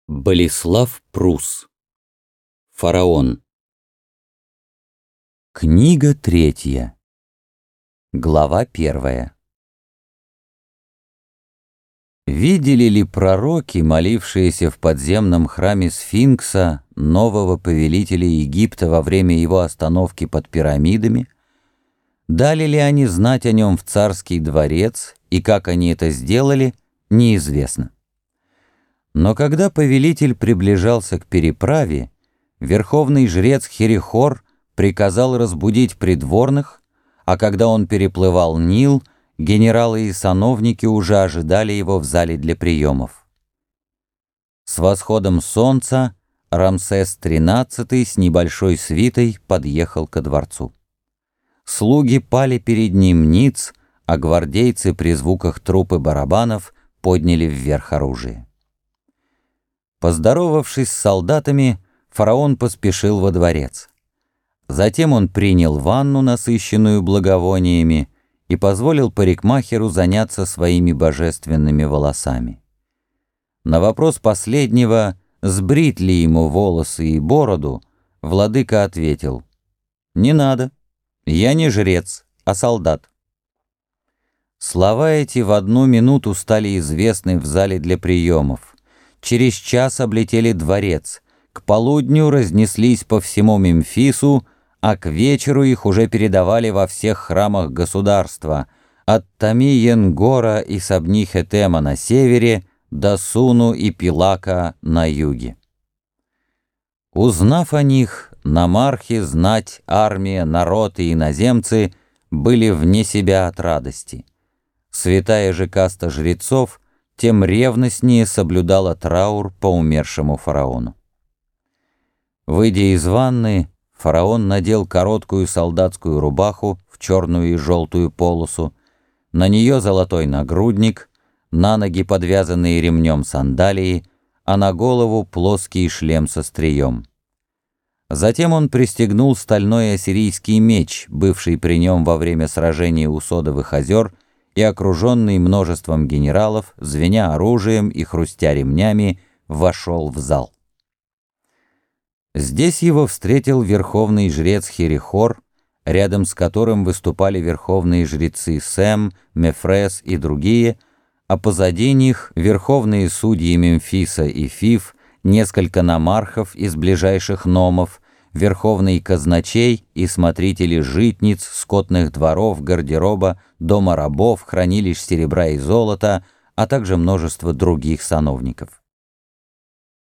Болеслав Прус. Фараон. Книга 3. Глава 1. Видели ли пророки, молившиеся в подземном храме Сфинкса, нового повелителя Египта во время его остановки под пирамидами? Дали ли они знать о нем в царский дворец, и как они это сделали, неизвестно. Но когда повелитель приближался к переправе, верховный жрец Херихор приказал разбудить придворных, а когда он переплывал Нил, генералы и сановники уже ожидали его в зале для приемов. С восходом солнца Рамсес XIII с небольшой свитой подъехал ко дворцу. Слуги пали перед ним ниц, а гвардейцы при звуках труп и барабанов подняли вверх оружие. Поздоровавшись с солдатами, фараон поспешил во дворец. Затем он принял ванну, насыщенную благовониями, и позволил парикмахеру заняться своими божественными волосами. На вопрос последнего, сбрить ли ему волосы и бороду, владыка ответил: «Не надо, я не жрец, а солдат». Слова эти в одну минуту стали известны в зале для приемов. Через час облетели дворец, к полудню разнеслись по всему Мемфису, а к вечеру их уже передавали во всех храмах государства, от Тами-Енгора и Сабни-Хетема на севере до Суну и Пилака на юге. Узнав о них, намархи, знать, армия, народ и иноземцы были вне себя от радости. Святая же каста жрецов тем ревностнее соблюдала траур по умершему фараону. Выйдя из ванны, фараон надел короткую солдатскую рубаху в черную и желтую полосу, на нее золотой нагрудник, на ноги подвязанные ремнем сандалии, а на голову плоский шлем со стрием. Затем он пристегнул стальной ассирийский меч, бывший при нем во время сражения у Содовых озер, и, окруженный множеством генералов, звеня оружием и хрустя ремнями, вошел в зал. Здесь его встретил верховный жрец Херихор, рядом с которым выступали верховные жрецы Сем, Мефрес и другие, а позади них верховные судьи Мемфиса и Фив, несколько намархов из ближайших номов, верховный казначей и смотрители житниц, скотных дворов, гардероба, дома рабов, хранилищ серебра и золота, а также множество других сановников.